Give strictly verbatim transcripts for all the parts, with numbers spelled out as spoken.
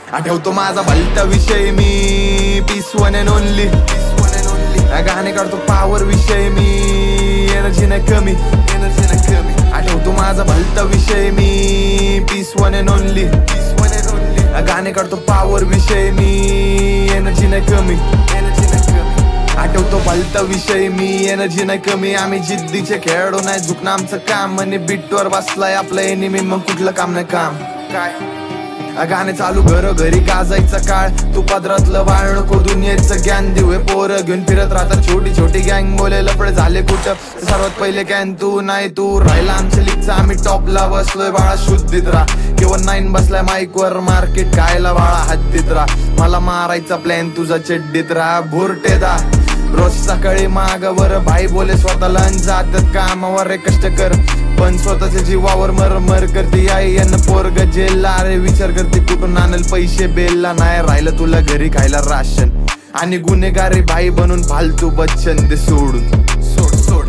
आठवतो माझा भलता विषय मी पीस वन अँड ओनली गाणे काढतो पावर विषय मी एनर्जी नाही कमी एनर्जी नाही कमी आठवतो माझा भलता विषय मी पीस वन अँड ओनली गाणे काढतो पावर विषय मी एनर्जी नाही कमी एनर्जी नाही कमी आठवतो भलता विषय मी एनर्जी नाही कमी आम्ही जिद्दीचे खेळाडू नाही झुकणं आमचं काम आणि बीटवर बसलाय आपलं एनिमी मग कुठलं काम नाही काम काय गाणे चालू घरोघरी गाजायचा काळ तू पदरातलं वाळ नको दुनियेचं ज्ञान देऊ पोरं घेऊन फिरत राहतात छोटी छोटी गँग बोले लफडे झाले कुठं सर्वात पहिले कॅन तू नाही तू राहिला आमच्या लीगचा आम्ही टॉपला बसलोय बाळा शुद्धीत राहा किंवा नाईन बसलाय माईक वर मार्केट खायला बाळा हद्दीत राहा मला मारायचा प्लॅन तुझा चड्डीत राहा भुरटेदा रोज सकाळी मागावर भाई बोले स्वतःला जातात कामावर रे कष्ट कर पण स्वतःच्या जीवावर मर मर करते आई यांना पोरग जेलला अरे विचार करते कुठून आणल पैसे बेलला नाही राहिलं तुला घरी खायला राशन आणि गुन्हेगारी भाई बनून फालतू बच्चन दे सोडून सोड सोड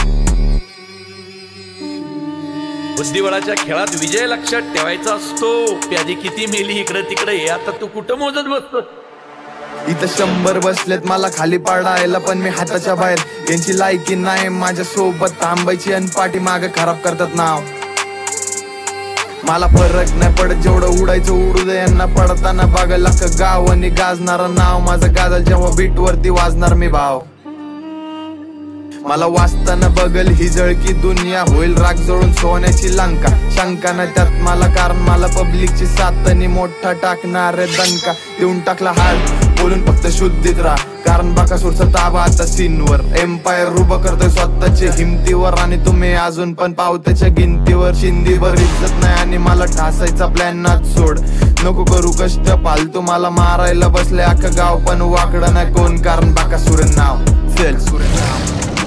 बुद्धिबळाच्या खेळात विजय लक्षात ठेवायचा असतो प्यादी किती मेली इकडे तिकडे हे आता तू कुठं मोजत बसतो इथं शंभर बसलेत मला खाली पाडायला पण मी हाताच्या बाहेर यांची लायकी नाही माझ्या सोबत थांबायची आणि पाठी माग खराब करतात नाव मला फरक नाही पडत जेवढं उडायचं उडू दे यांना पडताना बघायला का गाव आणि गाजणारा नाव माझं गाजल जेव्हा बीट वरती वाजणार मी भाव मला वाचताना बघल ही जळकी दुनिया होईल राग जळून सोन्याची लंका शंका नाही त्यात मला कारण मला पब्लिकची साथ आणि मोठा टाकणारे दणका देऊन टाकला हात बोलून फक्त शुद्धीत राहा कारण बकासूरचा ताबा आता सीनवर एम्पायर उभं करतोय स्वतःच्या हिमतीवर आणि तुम्ही अजून पण पावत्याच्या गिनतीवर शिंदीवर इज्जत नाही आणि मला ठासायचा प्लॅन नाच सोड नको करू कष्ट फालतू मला मारायला बसले अख्खं गाव पण वाकडं नाही कोण कारण बकासूर नाव चल सुर नाव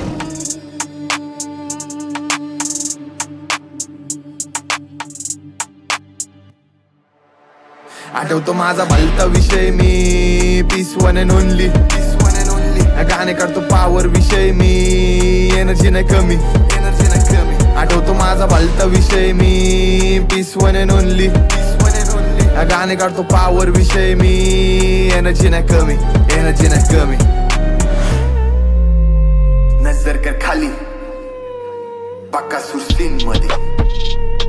आठवतो माझा भलता विषय मी पीस वन अँड ओनली गाणे काढतो पावर विषय मी एनर्जी नाही कमी एनर्जी नाही कमी आठवतो माझा भलता विषय मी पीस वन अँड ओनली गाणे काढतो पावर विषय मी एनर्जी नाही कमी एनर्जी नाही कमी नजर कर खाली बकासूर सीन मध्ये